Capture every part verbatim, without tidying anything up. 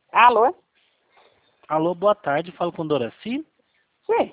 Alô? Alô, boa tarde, falo com Doraci? Sim.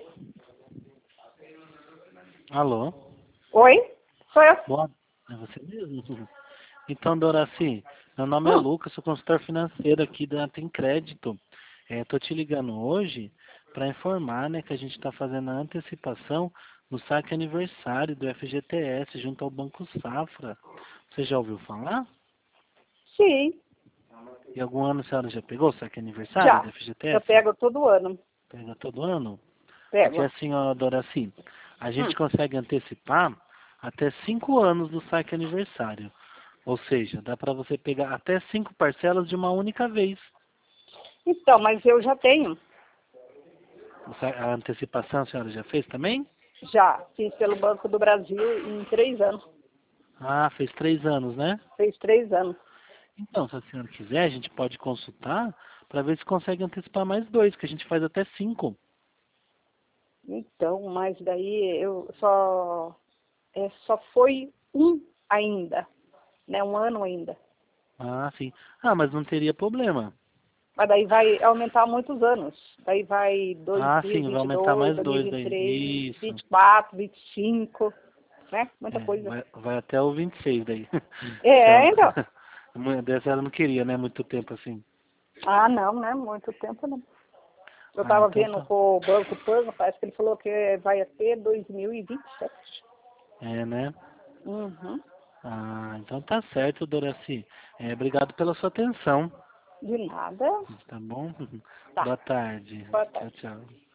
Alô? Oi? Sou eu. Boa... É você mesmo? Então, Doraci, meu nome é Hum. Lucas, sou consultor financeiro aqui da Tem Crédito. É, tô te ligando hoje para informar, né, que a gente está fazendo a antecipação do saque aniversário do F G T S junto ao Banco Safra. Você já ouviu falar? Sim. E algum ano a senhora já pegou o saque aniversário do Já. Eu F G T S? pego todo ano. Pega todo ano? Porque Pego. assim, ó, Doraci, a Hum. gente consegue antecipar até cinco anos do saque aniversário. Ou seja, dá para você pegar até cinco parcelas de uma única vez. Então, mas eu já tenho. O sa- A antecipação a senhora já fez também? Já. Fiz pelo Banco do Brasil em três anos. Ah, fez três anos, né? Fez três anos. Então, se a senhora quiser, a gente pode consultar para ver se consegue antecipar mais dois, que a gente faz até cinco. Então, mas daí eu só... É, só foi um ainda. Né? Um ano ainda. Ah, sim. Ah, mas não teria problema. Mas daí vai aumentar muitos anos. Daí vai Ah, sim, vai aumentar dois mil e vinte e dois, mais dois daí. dois mil e vinte e três, Isso. vinte e quatro, vinte e cinco, né? Muita É, coisa. vai, vai até o vinte e seis daí. Se É, então. ela, dessa ela não queria, né? Muito tempo assim. Ah, não, né? Muito tempo não. Eu Ah, estava então vendo tá. com o Banco Pan, parece que ele falou que vai até dois mil e vinte e sete. É, né? Uhum. Ah, então tá certo, Doraci. É, obrigado pela sua atenção. De nada. Tá bom? Tá. Boa tarde. Boa Tchau, tarde. tchau.